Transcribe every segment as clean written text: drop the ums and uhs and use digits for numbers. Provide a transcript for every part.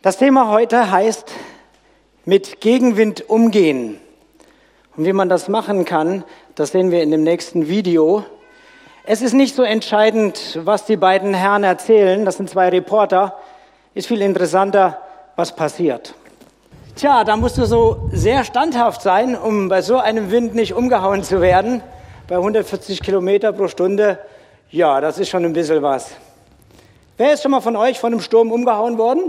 Das Thema heute heißt, mit Gegenwind umgehen. Und wie man das machen kann, das sehen wir in dem nächsten Video. Es ist nicht so entscheidend, was die beiden Herren erzählen, das sind zwei Reporter, ist viel interessanter, was passiert. Tja, da musst du so sehr standhaft sein, um bei so einem Wind nicht umgehauen zu werden. Bei 140 Kilometer pro Stunde, ja, das ist schon ein bisschen was. Wer ist schon mal von euch von einem Sturm umgehauen worden?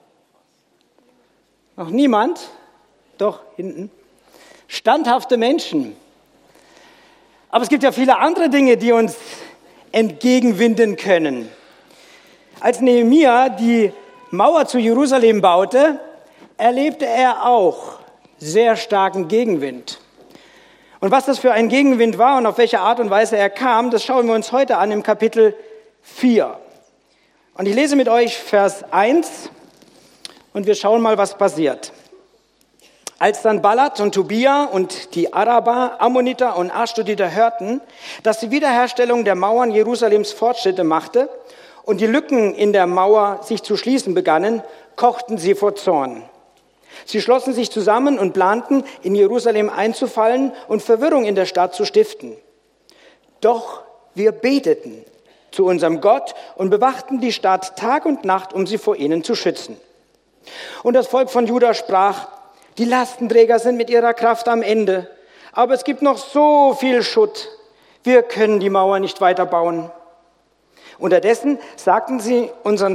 Noch niemand? Doch, hinten. Standhafte Menschen. Aber es gibt ja viele andere Dinge, die uns entgegenwinden können. Als Nehemia die Mauer zu Jerusalem baute, erlebte er auch sehr starken Gegenwind. Und was das für ein Gegenwind war und auf welche Art und Weise er kam, das schauen wir uns heute an im Kapitel 4. Und ich lese mit euch Vers 1 und wir schauen mal, was passiert. Als dann Balat und Tobia und die Araber, Ammoniter und Aschdoditer hörten, dass die Wiederherstellung der Mauern Jerusalems Fortschritte machte und die Lücken in der Mauer sich zu schließen begannen, kochten sie vor Zorn. Sie schlossen sich zusammen und planten, in Jerusalem einzufallen und Verwirrung in der Stadt zu stiften. Doch wir beteten zu unserem Gott und bewachten die Stadt Tag und Nacht, um sie vor ihnen zu schützen. Und das Volk von Juda sprach: Die Lastenträger sind mit ihrer Kraft am Ende, aber es gibt noch so viel Schutt. Wir können die Mauer nicht weiter bauen. Unterdessen sagten sich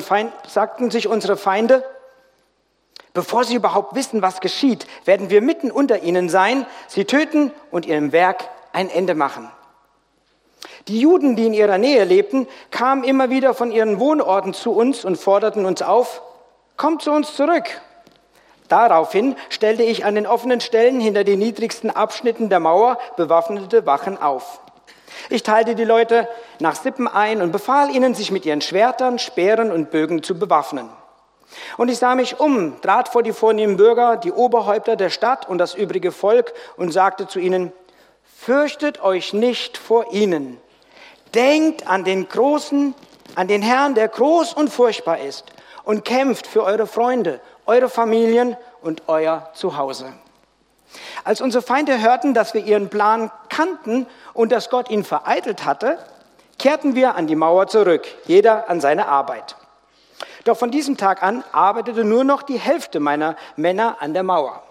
unsere Feinde: Bevor sie überhaupt wissen, was geschieht, werden wir mitten unter ihnen sein, sie töten und ihrem Werk ein Ende machen. Die Juden, die in ihrer Nähe lebten, kamen immer wieder von ihren Wohnorten zu uns und forderten uns auf: Kommt zu uns zurück. Daraufhin stellte ich an den offenen Stellen hinter den niedrigsten Abschnitten der Mauer bewaffnete Wachen auf. Ich teilte die Leute nach Sippen ein und befahl ihnen, sich mit ihren Schwertern, Speeren und Bögen zu bewaffnen. Und ich sah mich um, trat vor die vornehmen Bürger, die Oberhäupter der Stadt und das übrige Volk und sagte zu ihnen: Fürchtet euch nicht vor ihnen. Denkt an den Herrn, der groß und furchtbar ist, und kämpft für eure Freunde, eure Familien und euer Zuhause. Als unsere Feinde hörten, dass wir ihren Plan kannten und dass Gott ihn vereitelt hatte, kehrten wir an die Mauer zurück, jeder an seine Arbeit. Doch von diesem Tag an arbeitete nur noch die Hälfte meiner Männer an der Mauer.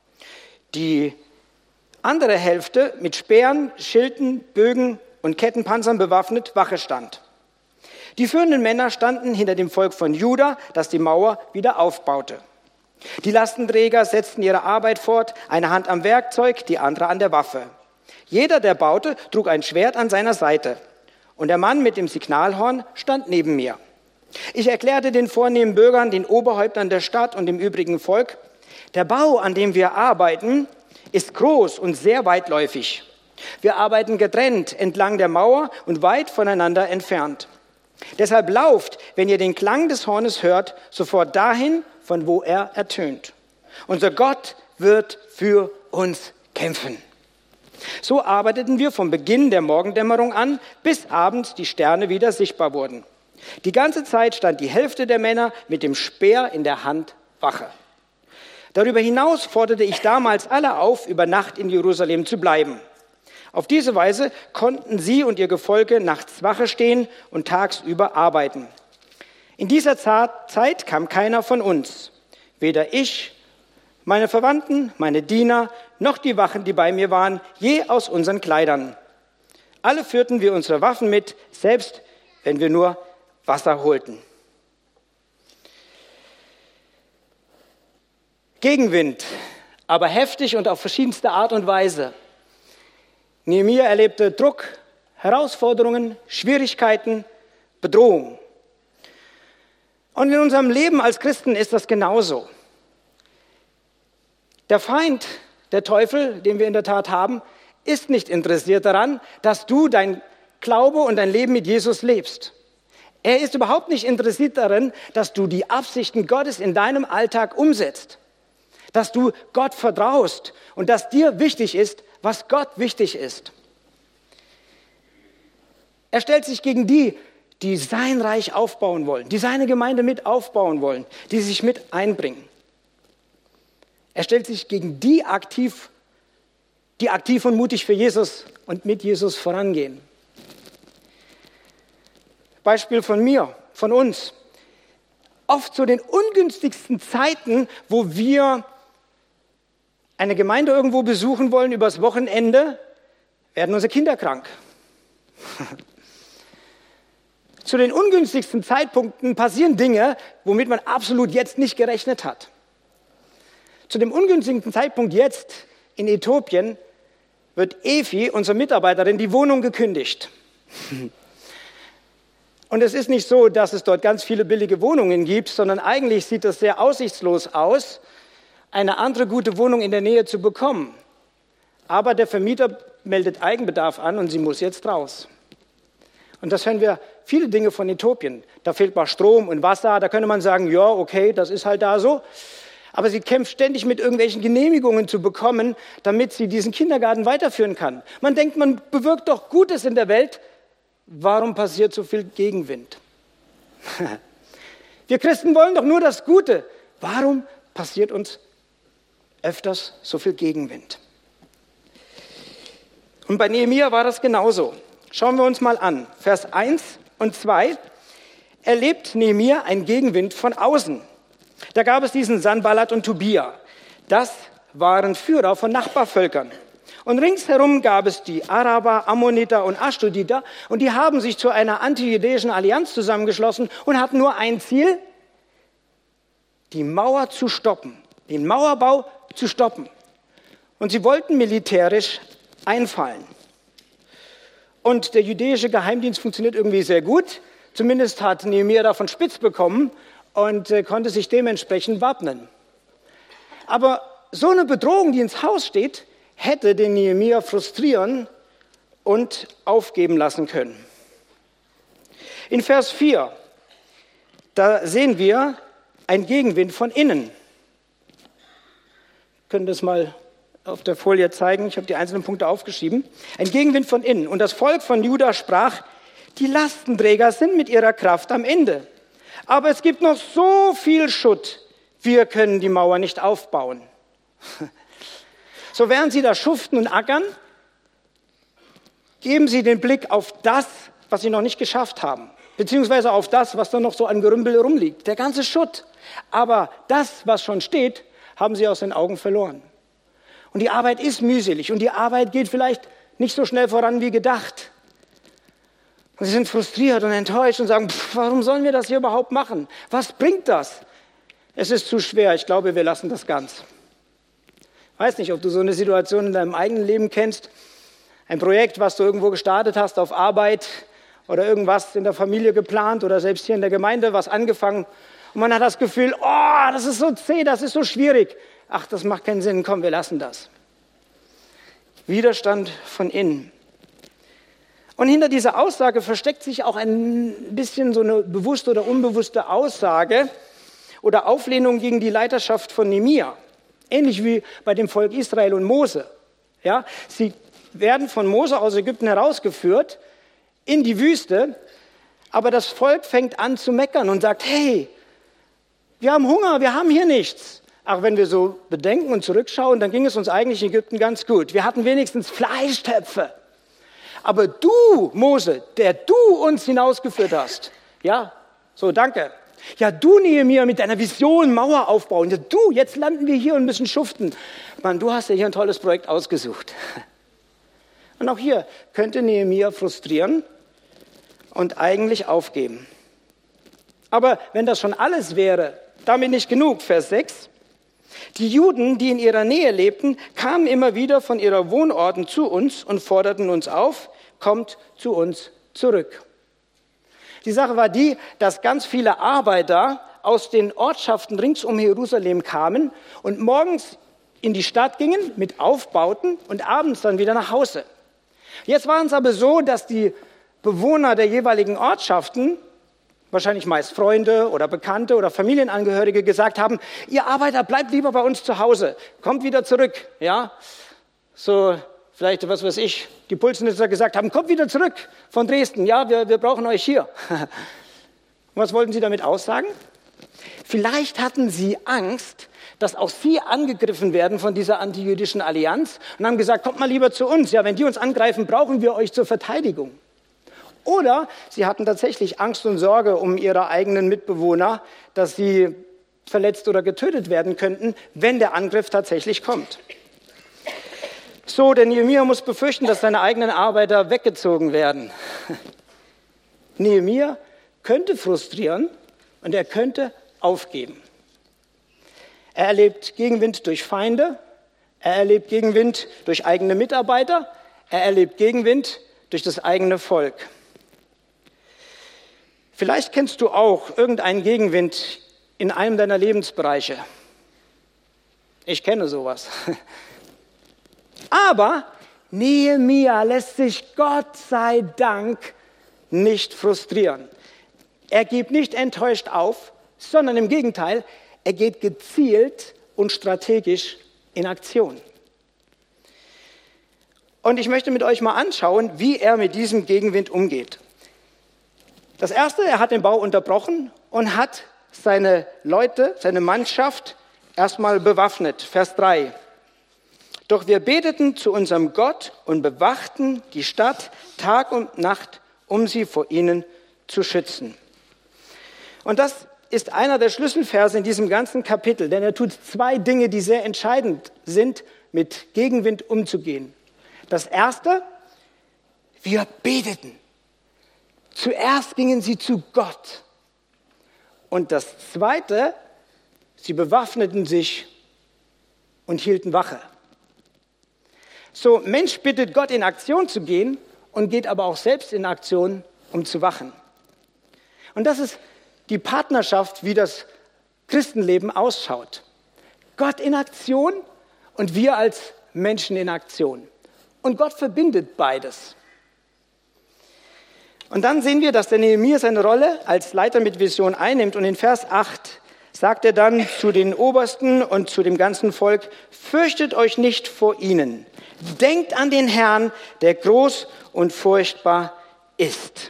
Die andere Hälfte mit Speeren, Schilden, Bögen und Kettenpanzern bewaffnet Wache stand. Die führenden Männer standen hinter dem Volk von Juda, das die Mauer wieder aufbaute. Die Lastenträger setzten ihre Arbeit fort, eine Hand am Werkzeug, die andere an der Waffe. Jeder, der baute, trug ein Schwert an seiner Seite. Und der Mann mit dem Signalhorn stand neben mir. Ich erklärte den vornehmen Bürgern, den Oberhäuptern der Stadt und dem übrigen Volk: Der Bau, an dem wir arbeiten, ist groß und sehr weitläufig. Wir arbeiten getrennt entlang der Mauer und weit voneinander entfernt. Deshalb lauft, wenn ihr den Klang des Hornes hört, sofort dahin, von wo er ertönt. Unser Gott wird für uns kämpfen. So arbeiteten wir vom Beginn der Morgendämmerung an, bis abends die Sterne wieder sichtbar wurden. Die ganze Zeit stand die Hälfte der Männer mit dem Speer in der Hand Wache. Darüber hinaus forderte ich damals alle auf, über Nacht in Jerusalem zu bleiben. Auf diese Weise konnten sie und ihr Gefolge nachts Wache stehen und tagsüber arbeiten. In dieser Zeit kam keiner von uns, weder ich, meine Verwandten, meine Diener, noch die Wachen, die bei mir waren, je aus unseren Kleidern. Alle führten wir unsere Waffen mit, selbst wenn wir nur Wasser holten. Gegenwind, aber heftig und auf verschiedenste Art und Weise. Nehemia erlebte Druck, Herausforderungen, Schwierigkeiten, Bedrohung. Und in unserem Leben als Christen ist das genauso. Der Feind, der Teufel, den wir in der Tat haben, ist nicht interessiert daran, dass du dein Glaube und dein Leben mit Jesus lebst. Er ist überhaupt nicht interessiert daran, dass du die Absichten Gottes in deinem Alltag umsetzt, dass du Gott vertraust und dass dir wichtig ist, was Gott wichtig ist. Er stellt sich gegen die, die sein Reich aufbauen wollen, die seine Gemeinde mit aufbauen wollen, die sich mit einbringen. Er stellt sich gegen die aktiv und mutig für Jesus und mit Jesus vorangehen. Beispiel von mir, von uns. Oft zu den ungünstigsten Zeiten, wo wir eine Gemeinde irgendwo besuchen wollen übers Wochenende, werden unsere Kinder krank. Zu den ungünstigsten Zeitpunkten passieren Dinge, womit man absolut jetzt nicht gerechnet hat. Zu dem ungünstigen Zeitpunkt jetzt in Äthiopien wird Efi, unsere Mitarbeiterin, die Wohnung gekündigt. Und es ist nicht so, dass es dort ganz viele billige Wohnungen gibt, sondern eigentlich sieht es sehr aussichtslos aus, eine andere gute Wohnung in der Nähe zu bekommen. Aber der Vermieter meldet Eigenbedarf an und sie muss jetzt raus. Und das hören wir viele Dinge von Äthiopien. Da fehlt mal Strom und Wasser, da könnte man sagen, ja, okay, das ist halt da so. Aber sie kämpft ständig mit irgendwelchen Genehmigungen zu bekommen, damit sie diesen Kindergarten weiterführen kann. Man denkt, man bewirkt doch Gutes in der Welt. Warum passiert so viel Gegenwind? Wir Christen wollen doch nur das Gute. Warum passiert uns öfters so viel Gegenwind? Und bei Nehemia war das genauso. Schauen wir uns mal an. Vers 1 und 2 erlebt Nehemia einen Gegenwind von außen. Da gab es diesen Sanballat und Tobia. Das waren Führer von Nachbarvölkern. Und ringsherum gab es die Araber, Ammoniter und Aschdoditer. Und die haben sich zu einer antijüdischen Allianz zusammengeschlossen und hatten nur ein Ziel, die Mauer zu stoppen, den Mauerbau zu stoppen. Und sie wollten militärisch einfallen. Und der jüdische Geheimdienst funktioniert irgendwie sehr gut. Zumindest hat Nehemia davon spitz bekommen und konnte sich dementsprechend wappnen. Aber so eine Bedrohung, die ins Haus steht, hätte den Nehemia frustrieren und aufgeben lassen können. In Vers 4, da sehen wir einen Gegenwind von innen. Wir können das mal auf der Folie zeigen. Ich habe die einzelnen Punkte aufgeschrieben. Ein Gegenwind von innen. Und das Volk von Juda sprach, die Lastenträger sind mit ihrer Kraft am Ende. Aber es gibt noch so viel Schutt, wir können die Mauer nicht aufbauen. So während sie da schuften und ackern, geben sie den Blick auf das, was sie noch nicht geschafft haben, beziehungsweise auf das, was da noch so an Gerümpel rumliegt, der ganze Schutt. Aber das, was schon steht, haben sie aus den Augen verloren. Und die Arbeit ist mühselig und die Arbeit geht vielleicht nicht so schnell voran wie gedacht. Und sie sind frustriert und enttäuscht und sagen, warum sollen wir das hier überhaupt machen? Was bringt das? Es ist zu schwer, ich glaube, wir lassen das ganz. Ich weiß nicht, ob du so eine Situation in deinem eigenen Leben kennst. Ein Projekt, was du irgendwo gestartet hast auf Arbeit oder irgendwas in der Familie geplant oder selbst hier in der Gemeinde was angefangen. Und man hat das Gefühl, oh, das ist so zäh, das ist so schwierig. Ach, das macht keinen Sinn, komm, wir lassen das. Widerstand von innen. Und hinter dieser Aussage versteckt sich auch ein bisschen so eine bewusste oder unbewusste Aussage oder Auflehnung gegen die Leiterschaft von Nehemia. Ähnlich wie bei dem Volk Israel und Mose. Ja, sie werden von Mose aus Ägypten herausgeführt in die Wüste, aber das Volk fängt an zu meckern und sagt, hey, wir haben Hunger, wir haben hier nichts. Ach, wenn wir so bedenken und zurückschauen, dann ging es uns eigentlich in Ägypten ganz gut. Wir hatten wenigstens Fleischtöpfe. Aber du, Mose, der du uns hinausgeführt hast, ja, so danke. Ja, du, Nehemia, mit deiner Vision Mauer aufbauen. Ja, du, jetzt landen wir hier und müssen schuften. Mann, du hast ja hier ein tolles Projekt ausgesucht. Und auch hier könnte Nehemia frustrieren und eigentlich aufgeben. Aber wenn das schon alles wäre, damit nicht genug. Vers 6. Die Juden, die in ihrer Nähe lebten, kamen immer wieder von ihrer Wohnorten zu uns und forderten uns auf, kommt zu uns zurück. Die Sache war die, dass ganz viele Arbeiter aus den Ortschaften rings um Jerusalem kamen und morgens in die Stadt gingen mit Aufbauten und abends dann wieder nach Hause. Jetzt war es aber so, dass die Bewohner der jeweiligen Ortschaften, wahrscheinlich meist Freunde oder Bekannte oder Familienangehörige, gesagt haben, ihr Arbeiter, bleibt lieber bei uns zu Hause, kommt wieder zurück. Ja? So vielleicht, was weiß ich, die Pulsnitzer gesagt haben, kommt wieder zurück von Dresden, ja, wir brauchen euch hier. Was wollten sie damit aussagen? Vielleicht hatten sie Angst, dass auch sie angegriffen werden von dieser antijüdischen Allianz und haben gesagt, kommt mal lieber zu uns, ja, wenn die uns angreifen, brauchen wir euch zur Verteidigung. Oder sie hatten tatsächlich Angst und Sorge um ihre eigenen Mitbewohner, dass sie verletzt oder getötet werden könnten, wenn der Angriff tatsächlich kommt. So, der Nehemia muss befürchten, dass seine eigenen Arbeiter weggezogen werden. Nehemia könnte frustrieren und er könnte aufgeben. Er erlebt Gegenwind durch Feinde, er erlebt Gegenwind durch eigene Mitarbeiter, er erlebt Gegenwind durch das eigene Volk. Vielleicht kennst du auch irgendeinen Gegenwind in einem deiner Lebensbereiche. Ich kenne sowas. Aber Nehemia lässt sich Gott sei Dank nicht frustrieren. Er gibt nicht enttäuscht auf, sondern im Gegenteil, er geht gezielt und strategisch in Aktion. Und ich möchte mit euch mal anschauen, wie er mit diesem Gegenwind umgeht. Das Erste, er hat den Bau unterbrochen und hat seine Leute, seine Mannschaft erstmal bewaffnet. Vers 3. Doch wir beteten zu unserem Gott und bewachten die Stadt Tag und Nacht, um sie vor ihnen zu schützen. Und das ist einer der Schlüsselverse in diesem ganzen Kapitel, denn er tut zwei Dinge, die sehr entscheidend sind, mit Gegenwind umzugehen. Das Erste, wir beteten. Zuerst gingen sie zu Gott. Und das Zweite, sie bewaffneten sich und hielten Wache. So, Mensch bittet Gott, in Aktion zu gehen und geht aber auch selbst in Aktion, um zu wachen. Und das ist die Partnerschaft, wie das Christenleben ausschaut. Gott in Aktion und wir als Menschen in Aktion. Und Gott verbindet beides. Und dann sehen wir, dass der Nehemia seine Rolle als Leiter mit Vision einnimmt. Und in Vers 8 sagt er dann zu den Obersten und zu dem ganzen Volk, fürchtet euch nicht vor ihnen. Denkt an den Herrn, der groß und furchtbar ist.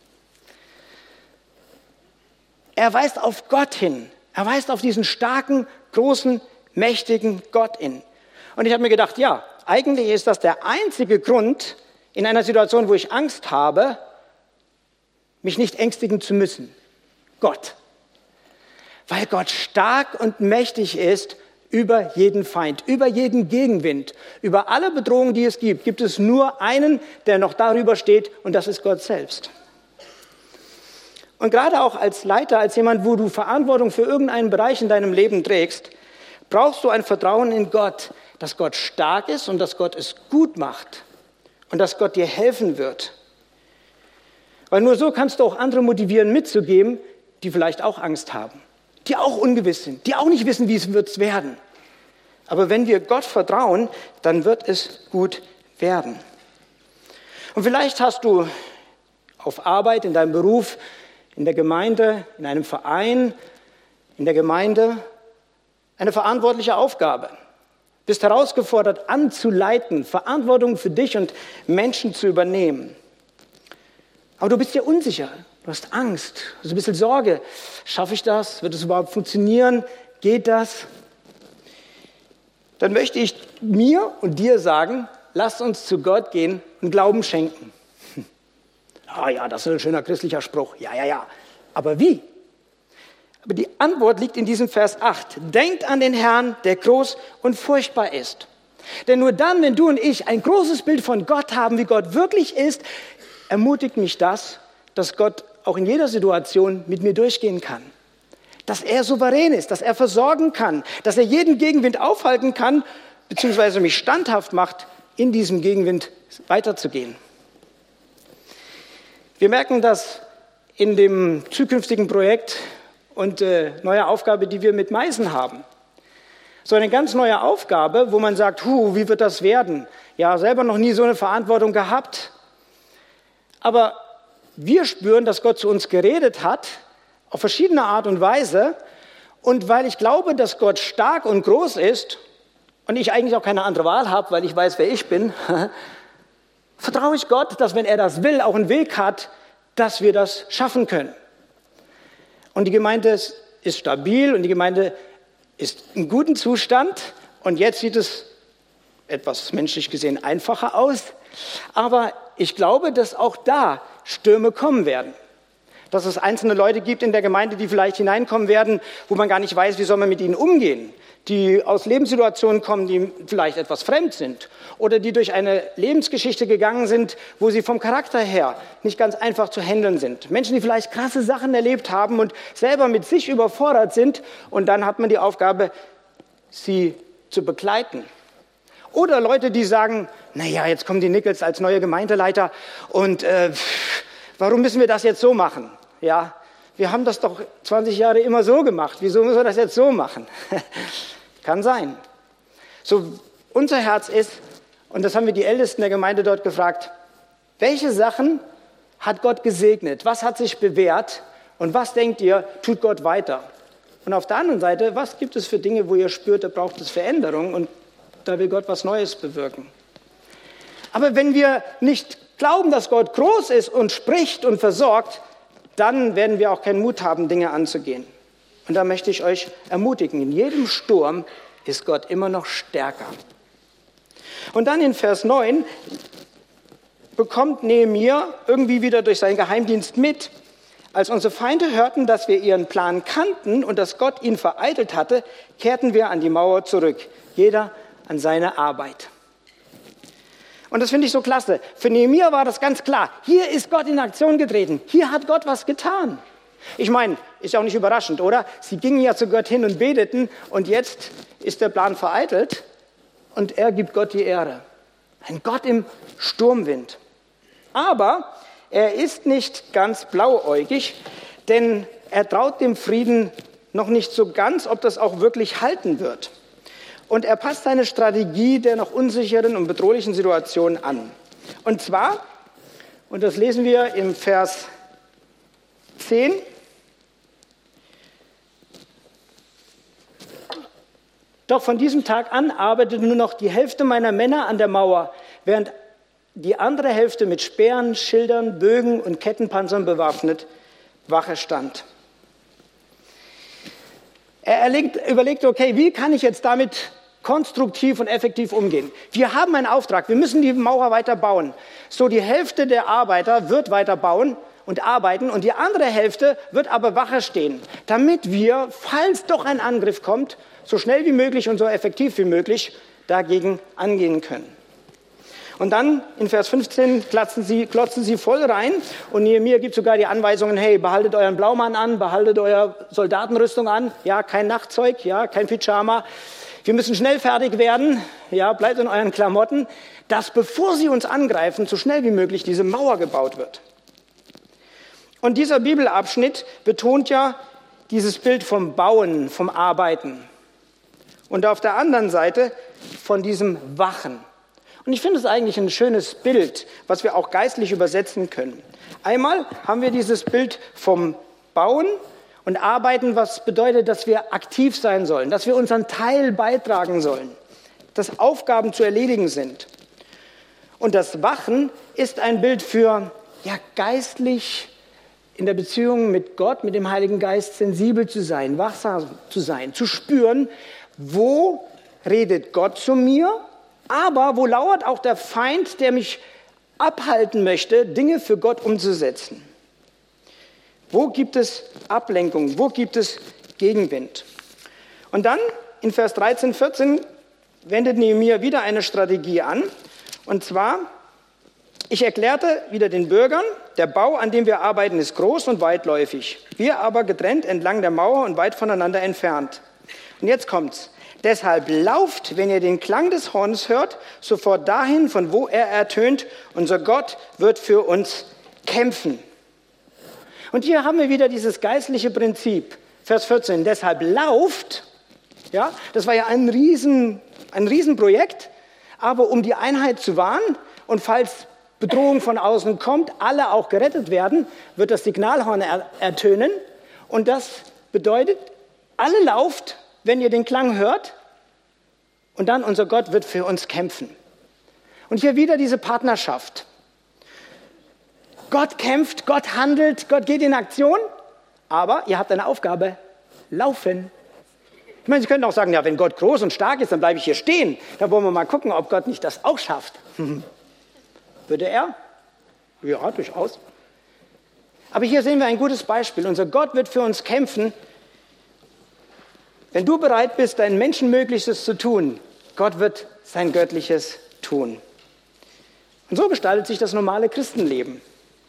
Er weist auf Gott hin. Er weist auf diesen starken, großen, mächtigen Gott hin. Und ich habe mir gedacht, ja, eigentlich ist das der einzige Grund in einer Situation, wo ich Angst habe, mich nicht ängstigen zu müssen. Gott. Weil Gott stark und mächtig ist über jeden Feind, über jeden Gegenwind, über alle Bedrohungen, die es gibt, gibt es nur einen, der noch darüber steht, und das ist Gott selbst. Und gerade auch als Leiter, als jemand, wo du Verantwortung für irgendeinen Bereich in deinem Leben trägst, brauchst du ein Vertrauen in Gott, dass Gott stark ist und dass Gott es gut macht und dass Gott dir helfen wird. Weil nur so kannst du auch andere motivieren, mitzugeben, die vielleicht auch Angst haben, die auch ungewiss sind, die auch nicht wissen, wie es wird werden. Aber wenn wir Gott vertrauen, dann wird es gut werden. Und vielleicht hast du auf Arbeit, in deinem Beruf, in der Gemeinde, in einem Verein, in der Gemeinde eine verantwortliche Aufgabe. Bist herausgefordert, anzuleiten, Verantwortung für dich und Menschen zu übernehmen. Aber du bist dir unsicher, du hast Angst, hast ein bisschen Sorge. Schaffe ich das? Wird es überhaupt funktionieren? Geht das? Dann möchte ich mir und dir sagen, lasst uns zu Gott gehen und Glauben schenken. Ja, das ist ein schöner christlicher Spruch. Ja. Aber wie? Aber die Antwort liegt in diesem Vers 8. Denkt an den Herrn, der groß und furchtbar ist. Denn nur dann, wenn du und ich ein großes Bild von Gott haben, wie Gott wirklich ist, ermutigt mich das, dass Gott auch in jeder Situation mit mir durchgehen kann. Dass er souverän ist, dass er versorgen kann, dass er jeden Gegenwind aufhalten kann, beziehungsweise mich standhaft macht, in diesem Gegenwind weiterzugehen. Wir merken das in dem zukünftigen Projekt und neue Aufgabe, die wir mit Meißen haben. So eine ganz neue Aufgabe, wo man sagt, wie wird das werden? Ja, selber noch nie so eine Verantwortung gehabt. Aber wir spüren, dass Gott zu uns geredet hat, auf verschiedene Art und Weise. Und weil ich glaube, dass Gott stark und groß ist und ich eigentlich auch keine andere Wahl habe, weil ich weiß, wer ich bin, vertraue ich Gott, dass wenn er das will, auch einen Weg hat, dass wir das schaffen können. Und die Gemeinde ist stabil und die Gemeinde ist in gutem Zustand. Und jetzt sieht es etwas menschlich gesehen einfacher aus. Aber ich glaube, dass auch da Stürme kommen werden. Dass es einzelne Leute gibt in der Gemeinde, die vielleicht hineinkommen werden, wo man gar nicht weiß, wie soll man mit ihnen umgehen. Die aus Lebenssituationen kommen, die vielleicht etwas fremd sind. Oder die durch eine Lebensgeschichte gegangen sind, wo sie vom Charakter her nicht ganz einfach zu handeln sind. Menschen, die vielleicht krasse Sachen erlebt haben und selber mit sich überfordert sind. Und dann hat man die Aufgabe, sie zu begleiten. Oder Leute, die sagen, naja, jetzt kommen die Nichols als neue Gemeindeleiter und warum müssen wir das jetzt so machen? Ja, wir haben das doch 20 Jahre immer so gemacht. Wieso müssen wir das jetzt so machen? Kann sein. So, unser Herz ist, und das haben wir die Ältesten der Gemeinde dort gefragt, welche Sachen hat Gott gesegnet? Was hat sich bewährt? Und was denkt ihr, tut Gott weiter? Und auf der anderen Seite, was gibt es für Dinge, wo ihr spürt, da braucht es Veränderung und da will Gott was Neues bewirken? Aber wenn wir nicht glauben, dass Gott groß ist und spricht und versorgt, dann werden wir auch keinen Mut haben, Dinge anzugehen. Und da möchte ich euch ermutigen, in jedem Sturm ist Gott immer noch stärker. Und dann in Vers 9 bekommt Nehemia irgendwie wieder durch seinen Geheimdienst mit, als unsere Feinde hörten, dass wir ihren Plan kannten und dass Gott ihn vereitelt hatte, kehrten wir an die Mauer zurück, jeder an seine Arbeit. Und das finde ich so klasse. Für Nehemia war das ganz klar. Hier ist Gott in Aktion getreten. Hier hat Gott was getan. Ich meine, ist ja auch nicht überraschend, oder? Sie gingen ja zu Gott hin und beteten und jetzt ist der Plan vereitelt und er gibt Gott die Ehre. Ein Gott im Sturmwind. Aber er ist nicht ganz blauäugig, denn er traut dem Frieden noch nicht so ganz, ob das auch wirklich halten wird. Und er passt seine Strategie der noch unsicheren und bedrohlichen Situation an. Und zwar, und das lesen wir im Vers 10, doch von diesem Tag an arbeitete nur noch die Hälfte meiner Männer an der Mauer, während die andere Hälfte mit Speeren, Schildern, Bögen und Kettenpanzern bewaffnet Wache stand. Er überlegt, okay, wie kann ich jetzt damit konstruktiv und effektiv umgehen? Wir haben einen Auftrag, wir müssen die Mauer weiter bauen. So, die Hälfte der Arbeiter wird weiter bauen und arbeiten und die andere Hälfte wird aber Wache stehen, damit wir, falls doch ein Angriff kommt, so schnell wie möglich und so effektiv wie möglich dagegen angehen können. Und dann in Vers 15 klotzen sie voll rein und Nehemia gibt sogar die Anweisungen, hey, behaltet euren Blaumann an, behaltet eure Soldatenrüstung an, ja, kein Nachtzeug, ja, kein Pyjama. Wir müssen schnell fertig werden, ja, bleibt in euren Klamotten, dass bevor sie uns angreifen, so schnell wie möglich diese Mauer gebaut wird. Und dieser Bibelabschnitt betont ja dieses Bild vom Bauen, vom Arbeiten. Und auf der anderen Seite von diesem Wachen. Und ich finde es eigentlich ein schönes Bild, was wir auch geistlich übersetzen können. Einmal haben wir dieses Bild vom Bauen und Arbeiten, was bedeutet, dass wir aktiv sein sollen, dass wir unseren Teil beitragen sollen, dass Aufgaben zu erledigen sind. Und das Wachen ist ein Bild für geistlich in der Beziehung mit Gott, mit dem Heiligen Geist sensibel zu sein, wachsam zu sein, zu spüren, wo redet Gott zu mir, aber wo lauert auch der Feind, der mich abhalten möchte, Dinge für Gott umzusetzen. Wo gibt es Ablenkung? Wo gibt es Gegenwind? Und dann in Vers 13, 14 wendet Nehemia wieder eine Strategie an. Und zwar, ich erklärte wieder den Bürgern, der Bau, an dem wir arbeiten, ist groß und weitläufig. Wir aber getrennt entlang der Mauer und weit voneinander entfernt. Und jetzt kommt's. Deshalb lauft, wenn ihr den Klang des Horns hört, sofort dahin, von wo er ertönt. Unser Gott wird für uns kämpfen. Und hier haben wir wieder dieses geistliche Prinzip. Vers 14, deshalb lauft, ja, das war ja ein Riesenprojekt, aber um die Einheit zu wahren und falls Bedrohung von außen kommt, alle auch gerettet werden, wird das Signalhorn ertönen. Und das bedeutet, alle lauft, wenn ihr den Klang hört. Und dann, unser Gott wird für uns kämpfen. Und hier wieder diese Partnerschaft. Gott kämpft, Gott handelt, Gott geht in Aktion, aber ihr habt eine Aufgabe, laufen. Ich meine, Sie könnten auch sagen, ja, wenn Gott groß und stark ist, dann bleibe ich hier stehen. Da wollen wir mal gucken, ob Gott nicht das auch schafft. Würde er? Ja, durchaus. Aber hier sehen wir ein gutes Beispiel. Unser Gott wird für uns kämpfen. Wenn du bereit bist, dein Menschenmöglichstes zu tun, Gott wird sein Göttliches tun. Und so gestaltet sich das normale Christenleben.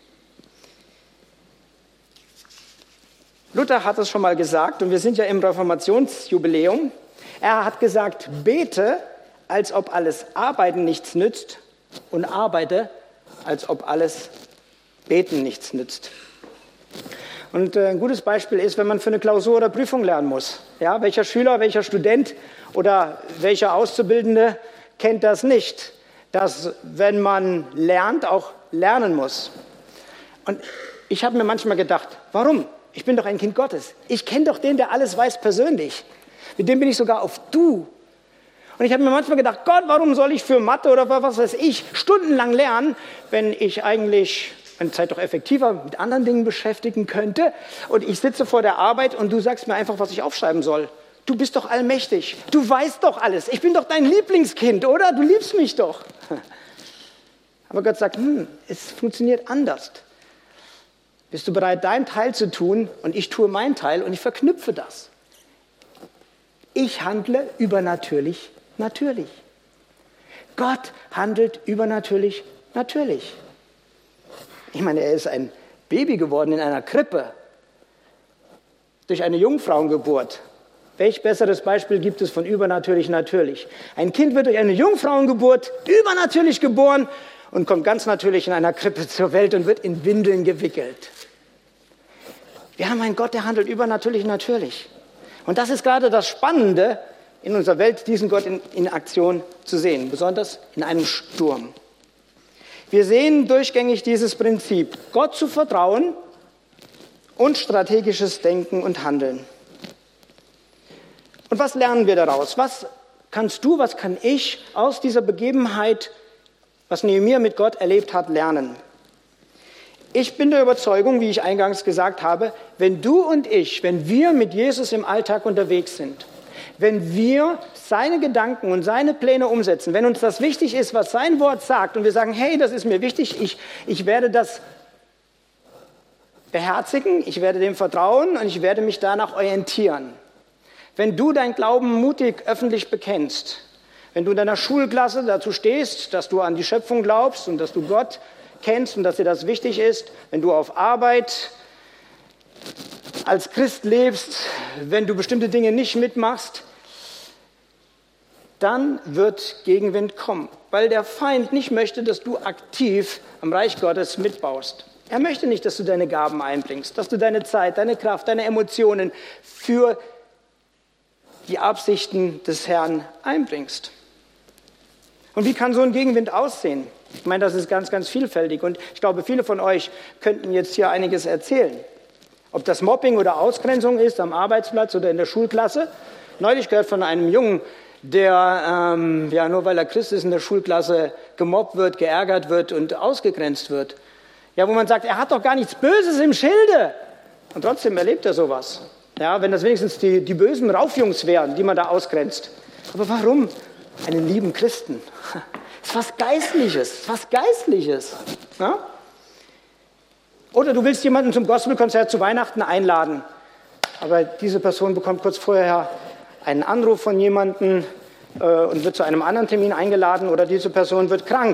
Luther hat es schon mal gesagt, und wir sind ja im Reformationsjubiläum. Er hat gesagt, bete, als ob alles Arbeiten nichts nützt, und arbeite, als ob alles Beten nichts nützt. Und ein gutes Beispiel ist, wenn man für eine Klausur oder Prüfung lernen muss. Ja, welcher Schüler, welcher Student oder welcher Auszubildende kennt das nicht, dass, wenn man lernt, auch lernen muss. Und ich habe mir manchmal gedacht, warum? Ich bin doch ein Kind Gottes. Ich kenne doch den, der alles weiß, persönlich. Mit dem bin ich sogar auf Du. Und ich habe mir manchmal gedacht, Gott, warum soll ich für Mathe oder was weiß ich stundenlang lernen, wenn ich eigentlich meine Zeit doch effektiver mit anderen Dingen beschäftigen könnte. Und ich sitze vor der Arbeit und du sagst mir einfach, was ich aufschreiben soll. Du bist doch allmächtig. Du weißt doch alles. Ich bin doch dein Lieblingskind, oder? Du liebst mich doch. Aber Gott sagt, es funktioniert anders. Bist du bereit, deinen Teil zu tun und ich tue meinen Teil und ich verknüpfe das. Ich handle übernatürlich, natürlich. Gott handelt übernatürlich, natürlich. Ich meine, er ist ein Baby geworden in einer Krippe durch eine Jungfrauengeburt. Welch besseres Beispiel gibt es von übernatürlich, natürlich? Ein Kind wird durch eine Jungfrauengeburt übernatürlich geboren und kommt ganz natürlich in einer Krippe zur Welt und wird in Windeln gewickelt. Wir haben einen Gott, der handelt übernatürlich, natürlich. Und das ist gerade das Spannende in unserer Welt, diesen Gott in Aktion zu sehen, besonders in einem Sturm. Wir sehen durchgängig dieses Prinzip, Gott zu vertrauen und strategisches Denken und Handeln. Und was lernen wir daraus? Was kannst du, was kann ich aus dieser Begebenheit, was Nehemia mit Gott erlebt hat, lernen? Ich bin der Überzeugung, wie ich eingangs gesagt habe, wenn du und ich, wenn wir mit Jesus im Alltag unterwegs sind, wenn wir seine Gedanken und seine Pläne umsetzen, wenn uns das wichtig ist, was sein Wort sagt und wir sagen, hey, das ist mir wichtig, ich werde das beherzigen, ich werde dem vertrauen und ich werde mich danach orientieren. Wenn du dein Glauben mutig öffentlich bekennst, wenn du in deiner Schulklasse dazu stehst, dass du an die Schöpfung glaubst und dass du Gott kennst und dass dir das wichtig ist, wenn du auf Arbeit als Christ lebst, wenn du bestimmte Dinge nicht mitmachst, dann wird Gegenwind kommen, weil der Feind nicht möchte, dass du aktiv am Reich Gottes mitbaust. Er möchte nicht, dass du deine Gaben einbringst, dass du deine Zeit, deine Kraft, deine Emotionen für die Absichten des Herrn einbringst. Und wie kann so ein Gegenwind aussehen? Ich meine, das ist ganz, ganz vielfältig und ich glaube, viele von euch könnten jetzt hier einiges erzählen. Ob das Mobbing oder Ausgrenzung ist am Arbeitsplatz oder in der Schulklasse. Neulich gehört von einem Jungen, der nur weil er Christ ist, in der Schulklasse gemobbt wird, geärgert wird und ausgegrenzt wird. Ja, wo man sagt, er hat doch gar nichts Böses im Schilde. Und trotzdem erlebt er sowas. Ja, wenn das wenigstens die bösen Raufjungs wären, die man da ausgrenzt. Aber warum? Einen lieben Christen. Das ist was Geistliches, Ja? Oder du willst jemanden zum Gospelkonzert zu Weihnachten einladen, aber diese Person bekommt kurz vorher einen Anruf von jemandem und wird zu einem anderen Termin eingeladen oder diese Person wird krank.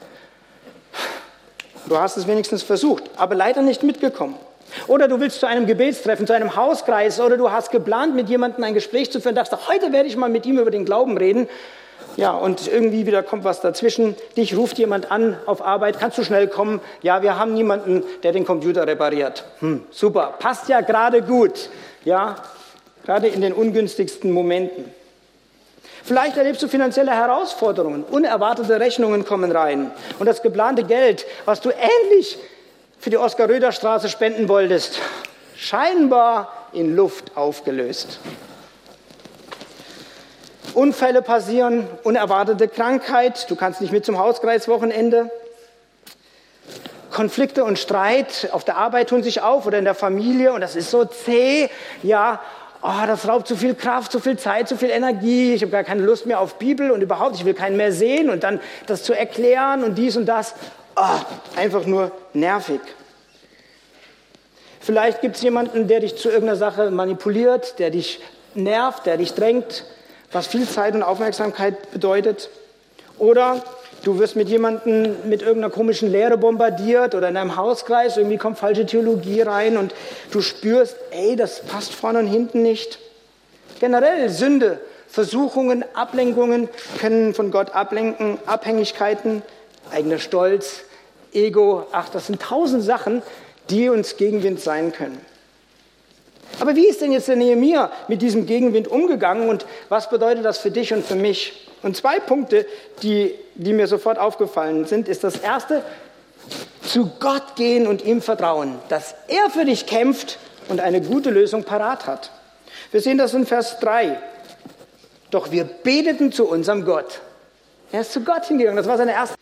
Du hast es wenigstens versucht, aber leider nicht mitgekommen. Oder du willst zu einem Gebetstreffen, zu einem Hauskreis oder du hast geplant, mit jemandem ein Gespräch zu führen, dachtest, heute werde ich mal mit ihm über den Glauben reden. Ja, und irgendwie wieder kommt was dazwischen. Dich ruft jemand an auf Arbeit, kannst du schnell kommen? Ja, wir haben niemanden, der den Computer repariert. Super, passt ja gerade gut. Ja, gerade in den ungünstigsten Momenten. Vielleicht erlebst du finanzielle Herausforderungen, unerwartete Rechnungen kommen rein. Und das geplante Geld, was du ähnlich für die Oskar-Röder-Straße spenden wolltest, scheinbar in Luft aufgelöst. Unfälle passieren, unerwartete Krankheit, du kannst nicht mit zum Hauskreiswochenende. Konflikte und Streit auf der Arbeit tun sich auf oder in der Familie und das ist so zäh, ja, das raubt zu viel Kraft, zu viel Zeit, zu viel Energie, ich habe gar keine Lust mehr auf Bibel und überhaupt, ich will keinen mehr sehen und dann das zu erklären und dies und das, einfach nur nervig. Vielleicht gibt es jemanden, der dich zu irgendeiner Sache manipuliert, der dich nervt, der dich drängt, was viel Zeit und Aufmerksamkeit bedeutet. Oder du wirst mit jemandem mit irgendeiner komischen Lehre bombardiert oder in einem Hauskreis, irgendwie kommt falsche Theologie rein und du spürst, das passt vorne und hinten nicht. Generell Sünde, Versuchungen, Ablenkungen können von Gott ablenken, Abhängigkeiten, eigener Stolz, Ego, das sind 1000 Sachen, die uns Gegenwind sein können. Aber wie ist denn jetzt der Nehemia mit diesem Gegenwind umgegangen und was bedeutet das für dich und für mich? Und 2 Punkte, die mir sofort aufgefallen sind, ist das erste, zu Gott gehen und ihm vertrauen, dass er für dich kämpft und eine gute Lösung parat hat. Wir sehen das in Vers 3. Doch wir beteten zu unserem Gott. Er ist zu Gott hingegangen, das war seine erste.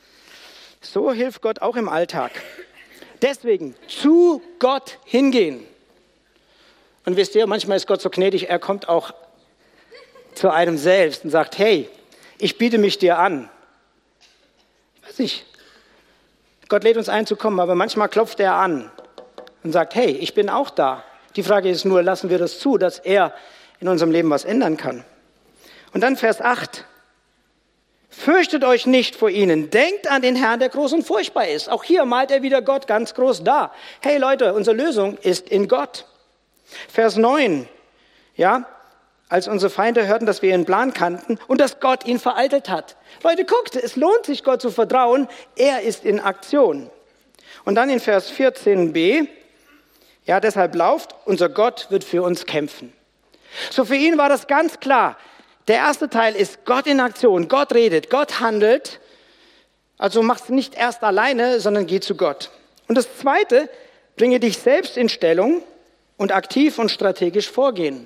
So hilft Gott auch im Alltag. Deswegen zu Gott hingehen. Und wisst ihr, manchmal ist Gott so gnädig, er kommt auch zu einem selbst und sagt, hey, ich biete mich dir an. Ich weiß nicht, Gott lädt uns ein zu kommen, aber manchmal klopft er an und sagt, hey, ich bin auch da. Die Frage ist nur, lassen wir das zu, dass er in unserem Leben was ändern kann. Und dann Vers 8. Fürchtet euch nicht vor ihnen, denkt an den Herrn, der groß und furchtbar ist. Auch hier malt er wieder Gott ganz groß dar. Hey Leute, unsere Lösung ist in Gott. Vers 9, ja, als unsere Feinde hörten, dass wir ihren Plan kannten und dass Gott ihn vereitelt hat. Leute, guckt, es lohnt sich, Gott zu vertrauen, er ist in Aktion. Und dann in Vers 14b, ja, deshalb lauft, unser Gott wird für uns kämpfen. So, für ihn war das ganz klar. Der erste Teil ist Gott in Aktion, Gott redet, Gott handelt. Also mach's nicht erst alleine, sondern geh zu Gott. Und das zweite, bringe dich selbst in Stellung und aktiv und strategisch vorgehen.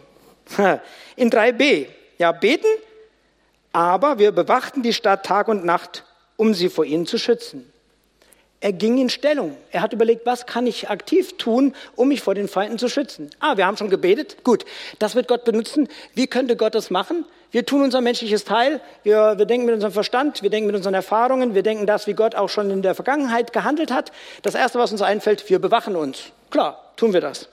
In 3b, ja, beten, aber wir bewachten die Stadt Tag und Nacht, um sie vor ihnen zu schützen. Er ging in Stellung. Er hat überlegt, was kann ich aktiv tun, um mich vor den Feinden zu schützen. Wir haben schon gebetet. Gut, das wird Gott benutzen. Wie könnte Gott das machen? Wir tun unser menschliches Teil. Wir denken mit unserem Verstand, wir denken mit unseren Erfahrungen, wir denken das, wie Gott auch schon in der Vergangenheit gehandelt hat. Das Erste, was uns einfällt, wir bewachen uns. Klar, tun wir das.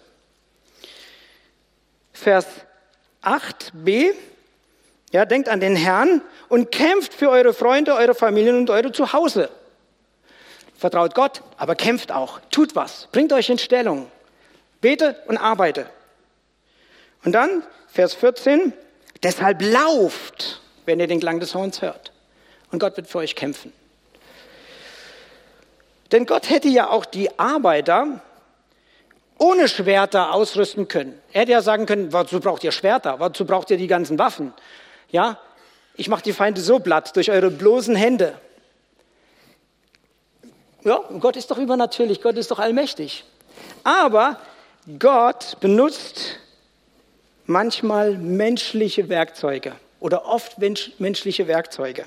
Vers 8b, ja, denkt an den Herrn und kämpft für eure Freunde, eure Familien und eure Zuhause. Vertraut Gott, aber kämpft auch. Tut was. Bringt euch in Stellung. Bete und arbeite. Und dann, Vers 14, deshalb lauft, wenn ihr den Klang des Horns hört. Und Gott wird für euch kämpfen. Denn Gott hätte ja auch die Arbeiter ohne Schwerter ausrüsten können. Er hätte ja sagen können, wozu braucht ihr Schwerter? Wozu braucht ihr die ganzen Waffen? Ja, ich mache die Feinde so platt durch eure bloßen Hände. Ja, Gott ist doch übernatürlich, Gott ist doch allmächtig. Aber Gott benutzt manchmal menschliche Werkzeuge oder oft menschliche Werkzeuge.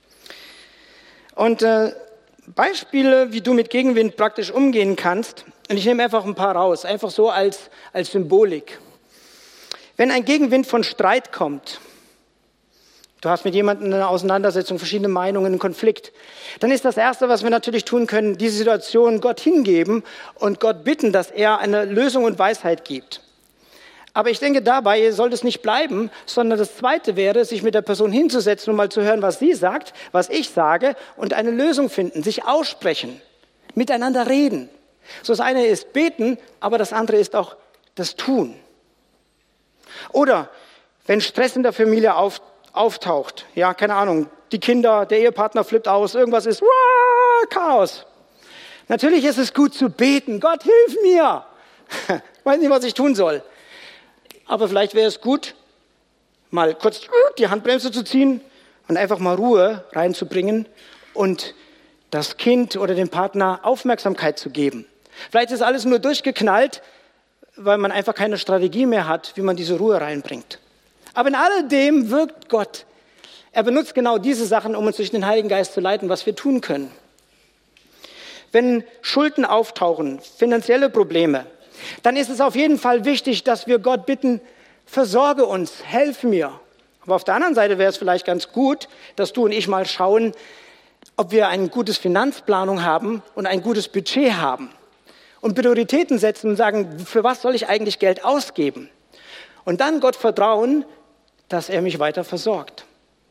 Und Beispiele, wie du mit Gegenwind praktisch umgehen kannst, und ich nehme einfach ein paar raus, einfach so als Symbolik. Wenn ein Gegenwind von Streit kommt, du hast mit jemandem eine Auseinandersetzung, verschiedene Meinungen, einen Konflikt, dann ist das Erste, was wir natürlich tun können, diese Situation Gott hingeben und Gott bitten, dass er eine Lösung und Weisheit gibt. Aber ich denke, dabei sollte es nicht bleiben, sondern das Zweite wäre, sich mit der Person hinzusetzen und mal zu hören, was sie sagt, was ich sage und eine Lösung finden, sich aussprechen, miteinander reden. So, das eine ist beten, aber das andere ist auch das Tun. Oder wenn Stress in der Familie auftaucht, ja, keine Ahnung, die Kinder, der Ehepartner flippt aus, irgendwas ist, Chaos. Natürlich ist es gut zu beten, Gott, hilf mir. Ich weiß nicht, was ich tun soll. Aber vielleicht wäre es gut, mal kurz die Handbremse zu ziehen und einfach mal Ruhe reinzubringen und das Kind oder dem Partner Aufmerksamkeit zu geben. Vielleicht ist alles nur durchgeknallt, weil man einfach keine Strategie mehr hat, wie man diese Ruhe reinbringt. Aber in alledem wirkt Gott Er benutzt genau diese Sachen, um uns durch den Heiligen Geist zu leiten, was wir tun können. Wenn Schulden auftauchen, finanzielle Probleme, dann ist es auf jeden Fall wichtig, dass wir Gott bitten, versorge uns, helf mir. Aber auf der anderen Seite wäre es vielleicht ganz gut, dass du und ich mal schauen, ob wir eine gute Finanzplanung haben und ein gutes Budget haben. Und Prioritäten setzen und sagen, für was soll ich eigentlich Geld ausgeben? Und dann Gott vertrauen, dass er mich weiter versorgt.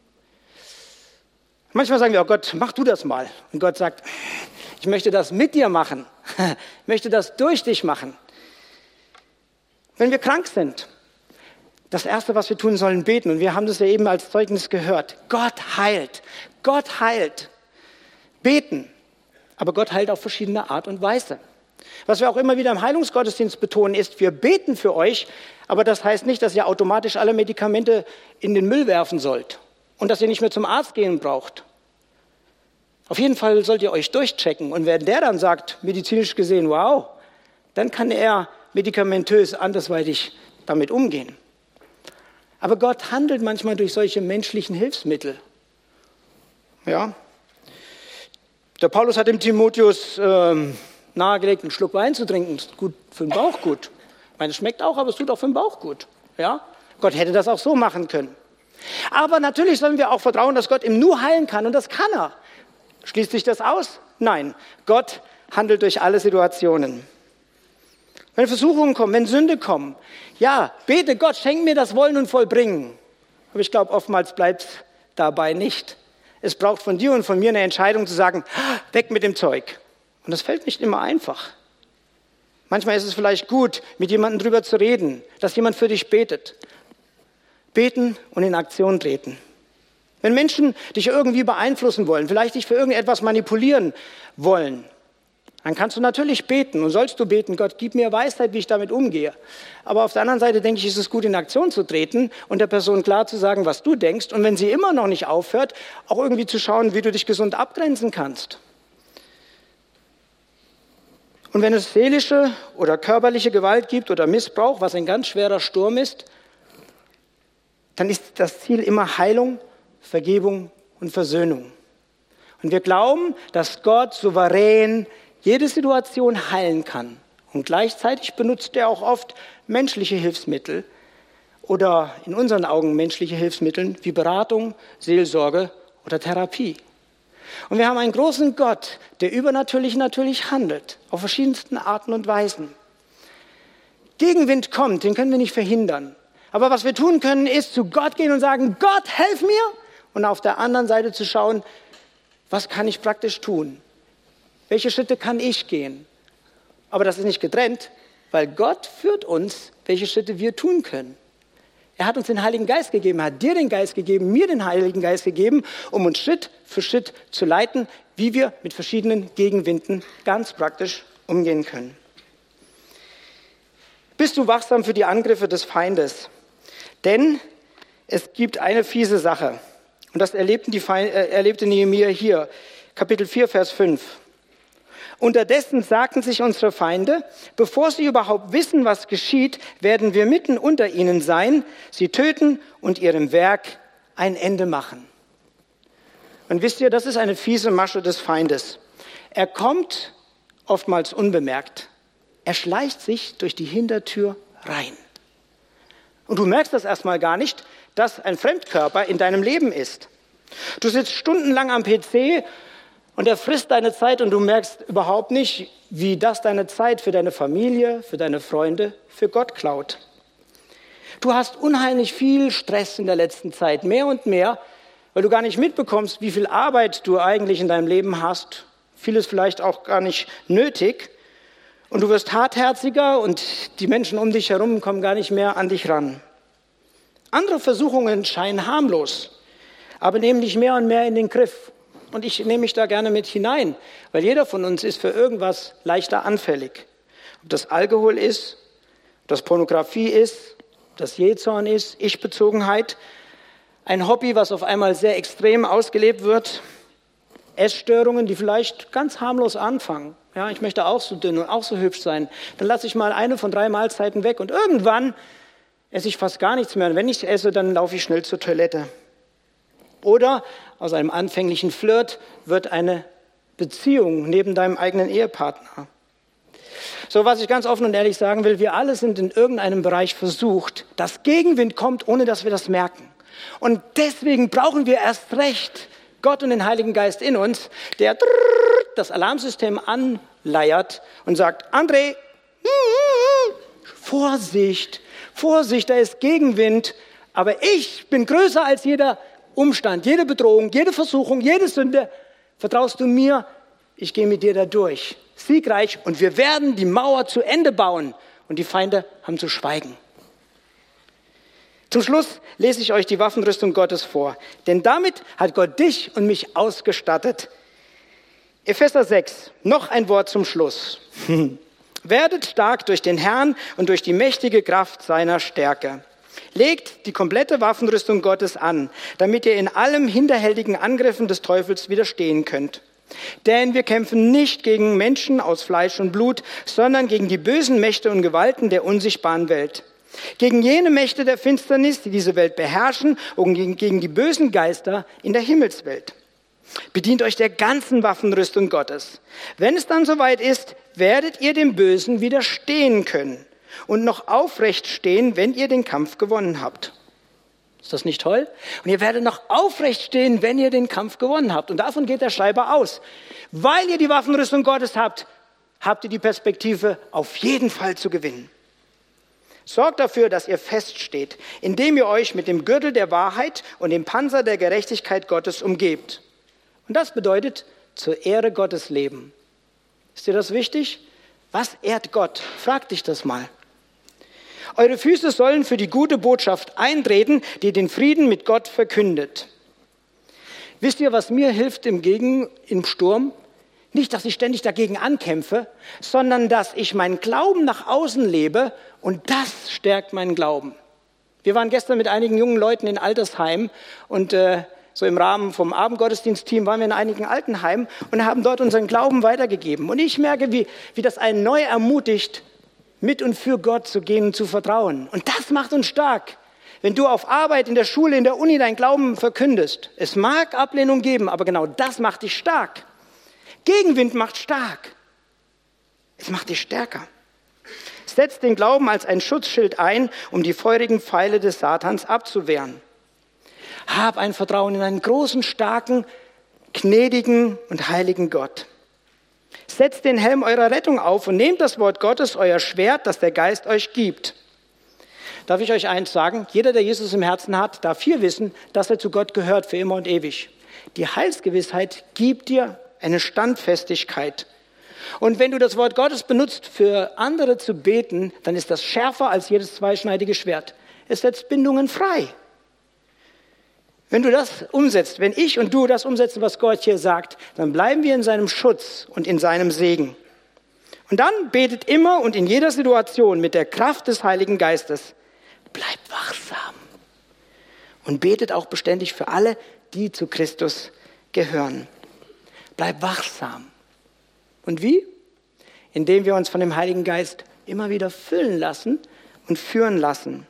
Manchmal sagen wir, oh Gott, mach du das mal. Und Gott sagt, ich möchte das mit dir machen. Ich möchte das durch dich machen. Wenn wir krank sind, das Erste, was wir tun sollen, beten. Und wir haben das ja eben als Zeugnis gehört. Gott heilt. Gott heilt. Beten. Aber Gott heilt auf verschiedene Art und Weise. Was wir auch immer wieder im Heilungsgottesdienst betonen, ist, wir beten für euch, aber das heißt nicht, dass ihr automatisch alle Medikamente in den Müll werfen sollt und dass ihr nicht mehr zum Arzt gehen braucht. Auf jeden Fall sollt ihr euch durchchecken und wenn der dann sagt, medizinisch gesehen, wow, dann kann er medikamentös andersweitig damit umgehen. Aber Gott handelt manchmal durch solche menschlichen Hilfsmittel. Ja. Der Paulus hat dem Timotheus nahegelegt, einen Schluck Wein zu trinken. Das ist gut für den Bauch gut. Ich meine, es schmeckt auch, aber es tut auch für den Bauch gut. Ja? Gott hätte das auch so machen können. Aber natürlich sollen wir auch vertrauen, dass Gott ihm nur heilen kann. Und das kann er. Schließt sich das aus? Nein. Gott handelt durch alle Situationen. Wenn Versuchungen kommen, wenn Sünde kommen, ja, bete Gott, schenk mir das Wollen und Vollbringen. Aber ich glaube, oftmals bleibt es dabei nicht. Es braucht von dir und von mir eine Entscheidung zu sagen, weg mit dem Zeug. Und das fällt nicht immer einfach. Manchmal ist es vielleicht gut, mit jemandem drüber zu reden, dass jemand für dich betet. Beten und in Aktion treten. Wenn Menschen dich irgendwie beeinflussen wollen, vielleicht dich für irgendetwas manipulieren wollen, dann kannst du natürlich beten und sollst du beten, Gott, gib mir Weisheit, wie ich damit umgehe. Aber auf der anderen Seite denke ich, ist es gut, in Aktion zu treten und der Person klar zu sagen, was du denkst. Und wenn sie immer noch nicht aufhört, auch irgendwie zu schauen, wie du dich gesund abgrenzen kannst. Und wenn es seelische oder körperliche Gewalt gibt oder Missbrauch, was ein ganz schwerer Sturm ist, dann ist das Ziel immer Heilung, Vergebung und Versöhnung. Und wir glauben, dass Gott souverän jede Situation heilen kann. Und gleichzeitig benutzt er auch oft menschliche Hilfsmittel oder in unseren Augen menschliche Hilfsmittel wie Beratung, Seelsorge oder Therapie. Und wir haben einen großen Gott, der übernatürlich natürlich handelt, auf verschiedensten Arten und Weisen. Gegenwind kommt, den können wir nicht verhindern. Aber was wir tun können, ist zu Gott gehen und sagen, Gott, helf mir. Und auf der anderen Seite zu schauen, was kann ich praktisch tun? Welche Schritte kann ich gehen? Aber das ist nicht getrennt, weil Gott führt uns, welche Schritte wir tun können. Er hat uns den Heiligen Geist gegeben, hat dir den Geist gegeben, mir den Heiligen Geist gegeben, um uns Schritt für Schritt zu leiten, wie wir mit verschiedenen Gegenwinden ganz praktisch umgehen können. Bist du wachsam für die Angriffe des Feindes? Denn es gibt eine fiese Sache. Und das erlebte Nehemia hier, Kapitel 4, Vers 5. Unterdessen sagten sich unsere Feinde, bevor sie überhaupt wissen, was geschieht, werden wir mitten unter ihnen sein, sie töten und ihrem Werk ein Ende machen. Und wisst ihr, das ist eine fiese Masche des Feindes. Er kommt oftmals unbemerkt. Er schleicht sich durch die Hintertür rein. Und du merkst das erstmal gar nicht, dass ein Fremdkörper in deinem Leben ist. Du sitzt stundenlang am PC und er frisst deine Zeit und du merkst überhaupt nicht, wie das deine Zeit für deine Familie, für deine Freunde, für Gott klaut. Du hast unheimlich viel Stress in der letzten Zeit, mehr und mehr, weil du gar nicht mitbekommst, wie viel Arbeit du eigentlich in deinem Leben hast. Vieles vielleicht auch gar nicht nötig. Und du wirst hartherziger und die Menschen um dich herum kommen gar nicht mehr an dich ran. Andere Versuchungen scheinen harmlos, aber nehmen dich mehr und mehr in den Griff. Und ich nehme mich da gerne mit hinein, weil jeder von uns ist für irgendwas leichter anfällig. Ob das Alkohol ist, ob das Pornografie ist, ob das Jähzorn ist, Ich-Bezogenheit, ein Hobby, was auf einmal sehr extrem ausgelebt wird, Essstörungen, die vielleicht ganz harmlos anfangen. Ja, ich möchte auch so dünn und auch so hübsch sein. Dann lasse ich mal eine von 3 Mahlzeiten weg und irgendwann esse ich fast gar nichts mehr. Und wenn ich esse, dann laufe ich schnell zur Toilette. Oder aus einem anfänglichen Flirt wird eine Beziehung neben deinem eigenen Ehepartner. So, was ich ganz offen und ehrlich sagen will, wir alle sind in irgendeinem Bereich versucht, dass Gegenwind kommt, ohne dass wir das merken. Und deswegen brauchen wir erst recht Gott und den Heiligen Geist in uns, der das Alarmsystem anleiert und sagt, André, Vorsicht, Vorsicht, da ist Gegenwind, aber ich bin größer als jeder Umstand, jede Bedrohung, jede Versuchung, jede Sünde. Vertraust du mir? Ich gehe mit dir da durch. Siegreich, und wir werden die Mauer zu Ende bauen und die Feinde haben zu schweigen. Zum Schluss lese ich euch die Waffenrüstung Gottes vor, denn damit hat Gott dich und mich ausgestattet. Epheser 6, noch ein Wort zum Schluss. Werdet stark durch den Herrn und durch die mächtige Kraft seiner Stärke. Legt die komplette Waffenrüstung Gottes an, damit ihr in allem hinterhältigen Angriffen des Teufels widerstehen könnt. Denn wir kämpfen nicht gegen Menschen aus Fleisch und Blut, sondern gegen die bösen Mächte und Gewalten der unsichtbaren Welt. Gegen jene Mächte der Finsternis, die diese Welt beherrschen, und gegen die bösen Geister in der Himmelswelt. Bedient euch der ganzen Waffenrüstung Gottes. Wenn es dann soweit ist, werdet ihr dem Bösen widerstehen können und noch aufrecht stehen, wenn ihr den Kampf gewonnen habt. Ist das nicht toll? Und ihr werdet noch aufrecht stehen, wenn ihr den Kampf gewonnen habt. Und davon geht der Schreiber aus. Weil ihr die Waffenrüstung Gottes habt, habt ihr die Perspektive, auf jeden Fall zu gewinnen. Sorgt dafür, dass ihr feststeht, indem ihr euch mit dem Gürtel der Wahrheit und dem Panzer der Gerechtigkeit Gottes umgebt. Und das bedeutet, zur Ehre Gottes leben. Ist dir das wichtig? Was ehrt Gott? Frag dich das mal. Eure Füße sollen für die gute Botschaft eintreten, die den Frieden mit Gott verkündet. Wisst ihr, was mir hilft im Sturm? Nicht, dass ich ständig dagegen ankämpfe, sondern dass ich meinen Glauben nach außen lebe und das stärkt meinen Glauben. Wir waren gestern mit einigen jungen Leuten in Altersheimen und so im Rahmen vom Abendgottesdienstteam waren wir in einigen Altenheimen und haben dort unseren Glauben weitergegeben. Und ich merke, wie das einen neu ermutigt, mit und für Gott zu gehen und zu vertrauen. Und das macht uns stark. Wenn du auf Arbeit, in der Schule, in der Uni deinen Glauben verkündest, es mag Ablehnung geben, aber genau das macht dich stark. Gegenwind macht stark. Es macht dich stärker. Setz den Glauben als ein Schutzschild ein, um die feurigen Pfeile des Satans abzuwehren. Hab ein Vertrauen in einen großen, starken, gnädigen und heiligen Gott. Setzt den Helm eurer Rettung auf und nehmt das Wort Gottes, euer Schwert, das der Geist euch gibt. Darf ich euch eins sagen? Jeder, der Jesus im Herzen hat, darf hier wissen, dass er zu Gott gehört für immer und ewig. Die Heilsgewissheit gibt dir eine Standfestigkeit. Und wenn du das Wort Gottes benutzt, für andere zu beten, dann ist das schärfer als jedes zweischneidige Schwert. Es setzt Bindungen frei. Wenn du das umsetzt, wenn ich und du das umsetzen, was Gott hier sagt, dann bleiben wir in seinem Schutz und in seinem Segen. Und dann betet immer und in jeder Situation mit der Kraft des Heiligen Geistes. Bleibt wachsam. Und betet auch beständig für alle, die zu Christus gehören. Bleib wachsam. Und wie? Indem wir uns von dem Heiligen Geist immer wieder füllen lassen und führen lassen.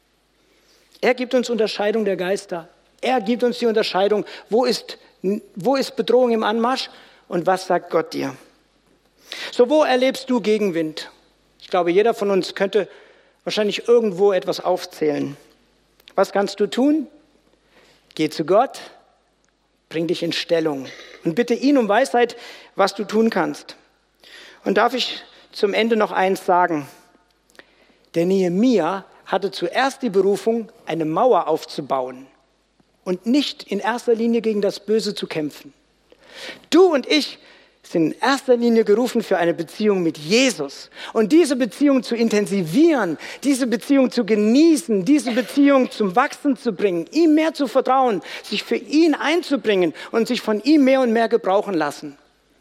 Er gibt uns Unterscheidung der Geister. Er gibt uns die Unterscheidung, wo ist Bedrohung im Anmarsch und was sagt Gott dir. So, wo erlebst du Gegenwind? Ich glaube, jeder von uns könnte wahrscheinlich irgendwo etwas aufzählen. Was kannst du tun? Geh zu Gott, bring dich in Stellung und bitte ihn um Weisheit, was du tun kannst. Und darf ich zum Ende noch eins sagen? Der Nehemia hatte zuerst die Berufung, eine Mauer aufzubauen und nicht in erster Linie gegen das Böse zu kämpfen. Du und ich sind in erster Linie gerufen für eine Beziehung mit Jesus. Und diese Beziehung zu intensivieren, diese Beziehung zu genießen, diese Beziehung zum Wachsen zu bringen, ihm mehr zu vertrauen, sich für ihn einzubringen und sich von ihm mehr und mehr gebrauchen lassen.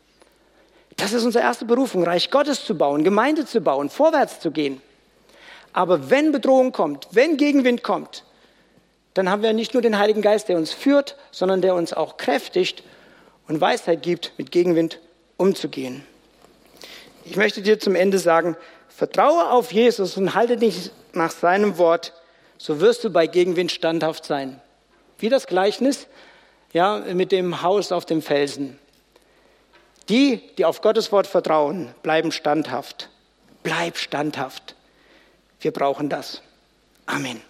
Das ist unsere erste Berufung, Reich Gottes zu bauen, Gemeinde zu bauen, vorwärts zu gehen. Aber wenn Bedrohung kommt, wenn Gegenwind kommt, dann haben wir nicht nur den Heiligen Geist, der uns führt, sondern der uns auch kräftigt und Weisheit gibt, mit Gegenwind umzugehen. Ich möchte dir zum Ende sagen, vertraue auf Jesus und halte dich nach seinem Wort, so wirst du bei Gegenwind standhaft sein. Wie das Gleichnis ja, mit dem Haus auf dem Felsen. Die, die auf Gottes Wort vertrauen, bleiben standhaft. Bleib standhaft. Wir brauchen das. Amen.